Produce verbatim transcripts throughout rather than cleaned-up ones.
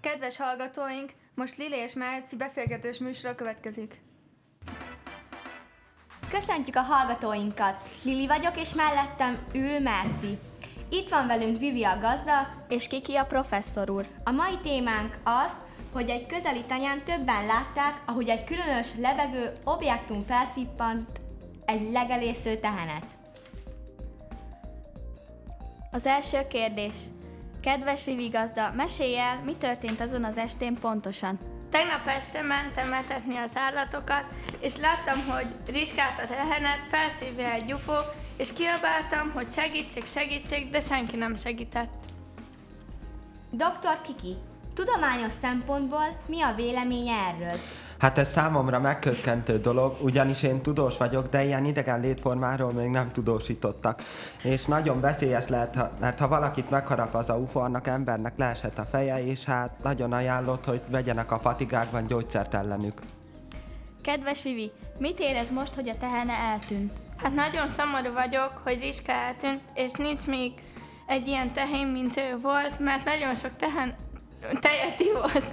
Kedves hallgatóink, most Lili és Merci beszélgetős műsora következik. Köszöntjük a hallgatóinkat! Lili vagyok, és mellettem ül Merci. Itt van velünk Vivi a gazda, és Kiki a professzor úr. A mai témánk az, hogy egy közeli tanyán többen látták, ahogy egy különös lebegő objektum felszippant egy legelésző tehenet. Az első kérdés. Kedves Vivi gazda, mesélj el, mi történt azon az estén pontosan? Tegnap este mentem etetni az állatokat, és láttam, hogy rizsgált a tehenet, felszívja egy gyufó, és kiabáltam, hogy segítség, segítség, de senki nem segített. doktor Kiki, tudományos szempontból mi a véleménye erről? Hát ez számomra megkökkentő dolog, ugyanis én tudós vagyok, de ilyen idegen létformáról még nem tudósítottak. És nagyon veszélyes lehet, mert ha valakit megharap az a ufó, annak embernek leesett a feje, és hát nagyon ajánlott, hogy vegyenek a patigákban gyógyszert ellenük. Kedves Vivi, mit érez most, hogy a tehene eltűnt? Hát nagyon szomorú vagyok, hogy Rizska eltűnt, és nincs még egy ilyen tehén, mint ő volt, mert nagyon sok tehen tejet ivott.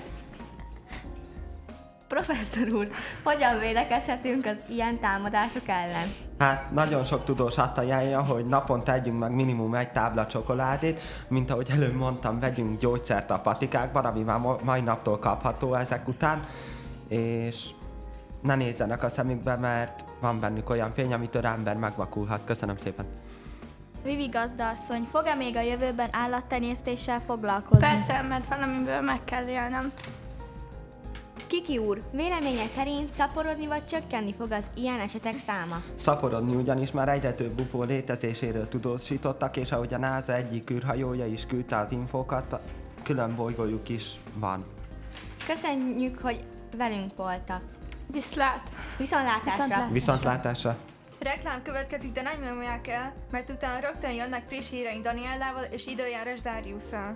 Professzor úr, hogyan védekezhetünk az ilyen támadások ellen? Hát nagyon sok tudós azt ajánlja, hogy naponta együnk meg minimum egy tábla csokoládét, mint ahogy előbb mondtam, vegyünk gyógyszert a patikákban, ami már mai naptól kapható ezek után, és ne nézzenek a szemükbe, mert van bennük olyan fény, amitől ember megvakulhat. Köszönöm szépen! Vivi gazdaasszony, fog-e még a jövőben állattenyésztéssel foglalkozni? Persze, mert valamiből meg kell élnem. Kiki úr, véleménye szerint szaporodni vagy csökkenni fog az ilyen esetek száma? Szaporodni, ugyanis már egyre több ufó létezéséről tudósítottak, és ahogy a NASA egyik űrhajója is küldte az infókat, külön bolygójuk is van. Köszönjük, hogy velünk voltak. Viszlát! Viszontlátásra! Viszontlátásra! Viszontlátásra! Reklám következik, de nem nyomják el, mert utána rögtön jönnek friss híreink Daniellával és időjárás Dáriusszal.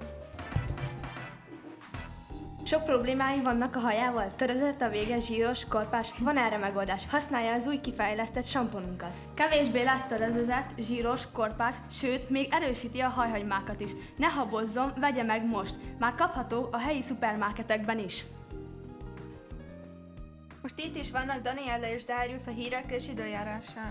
Sok problémái vannak a hajával, töredezett a vége, zsíros, korpás, van erre megoldás. Használja az új kifejlesztett samponunkat. Kevésbé lesz töredezett, zsíros, korpás, sőt, még erősíti a hajhagymákat is. Ne habozzon, vegye meg most. Már kapható a helyi szupermarketekben is. Most itt is vannak Daniella és Darius a hírekkel és időjárással.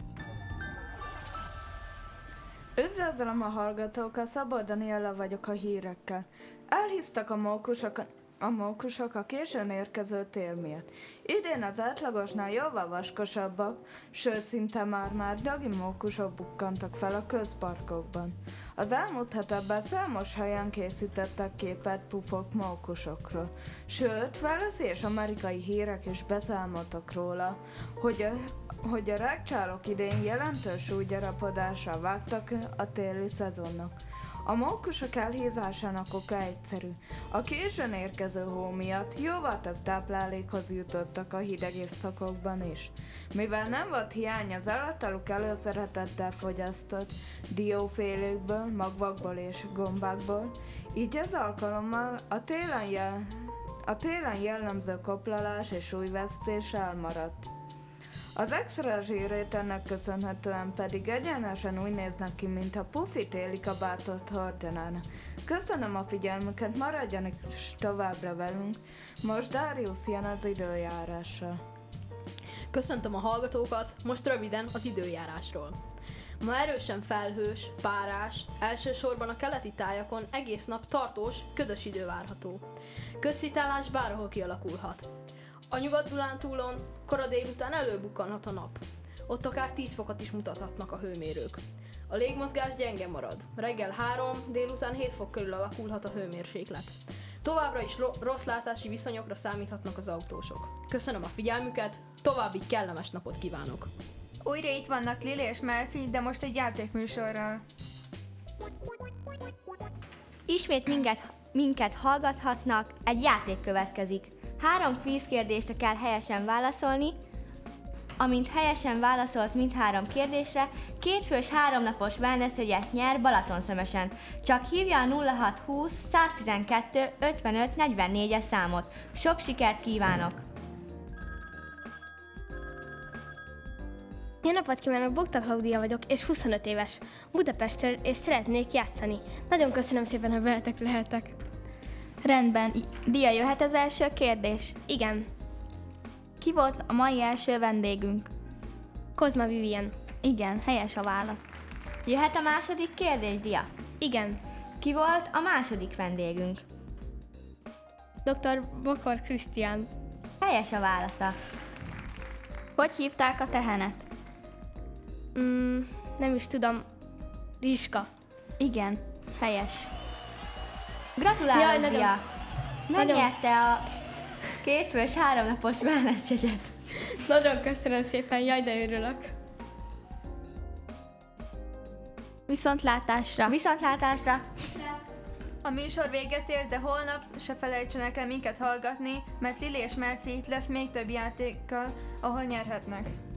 Üdvözlöm a hallgatókat, Szabó Daniella vagyok a hírekkel. Elhisztak a mókusok, a mókusok a későn érkező tél miatt. Idén az átlagosnál jóval vaskosabbak, sőt szinte már-már dagi mókusok bukkantak fel a közparkokban. Az elmúlt hetekben számos helyen készítettek képet pufok mókusokról. Sőt, válaszi és amerikai hírek is beszámoltak róla, hogy a hogy a rágcsálók idén jelentős súlygyarapodásra vágtak a téli szezonnak. A mókusok elhízásának oka egyszerű. A későn érkező hó miatt jóval több táplálékhoz jutottak a hideg évszakokban is. Mivel nem volt hiány az általuk előszeretettel fogyasztott diófélőkből, magvakból és gombákból, így ez alkalommal a télen, jel- a télen jellemző koplalás és súlyvesztés elmaradt. Az extra zsírét ennek köszönhetően pedig egyenesen úgy néznek ki, mint a pufi téli kabátot hordanának. Köszönöm a figyelmüket, maradjanak továbbra velünk. Most Darius jön az időjárással. Köszöntöm a hallgatókat, most röviden az időjárásról. Ma erősen felhős, párás, elsősorban a keleti tájakon egész nap tartós, ködös idő várható. Ködszitálás bárhol kialakulhat. A Nyugat-Dunántúlon kora délután előbukkanhat a nap. Ott akár tíz fokot is mutathatnak a hőmérők. A légmozgás gyenge marad. Reggel három, délután hét fok körül alakulhat a hőmérséklet. Továbbra is ro- rossz látási viszonyokra számíthatnak az autósok. Köszönöm a figyelmüket, további kellemes napot kívánok! Újra itt vannak Lili és Merci, de most egy játékműsorral. Ismét minket, minket hallgathatnak, egy játék következik. Három kvíz kérdésre kell helyesen válaszolni, amint helyesen válaszolt mindhárom kérdésre, kétfős háromnapos wellness-jegyet nyer Balatonszemesen. Csak hívja a nulla hat húsz száztizenkettő ötvenöt negyvennégyes számot. Sok sikert kívánok! Jó napot kívánok, Bogta Klaudia vagyok, és huszonöt éves. Budapestről, és szeretnék játszani. Nagyon köszönöm szépen, hogy veletek lehetek. Rendben, Dia, jöhet az első kérdés? Igen. Ki volt a mai első vendégünk? Kozma Vivien. Igen, helyes a válasz. Jöhet a második kérdés, Dia? Igen. Ki volt a második vendégünk? doktor Bokor Krisztián. Helyes a válasza. Hogy hívták a tehenet? Mm, nem is tudom. Rizska. Igen, helyes. Gratulálok, Jaj, nagyon- Dia! Megnyerte a kétfős háromnapos wellness jegyet. Nagyon köszönöm szépen, jaj, de örülök. Viszontlátásra! Viszontlátásra! A műsor véget ér, de holnap se felejtsenek el minket hallgatni, mert Lili és Merci itt lesz még több játékkal, ahol nyerhetnek.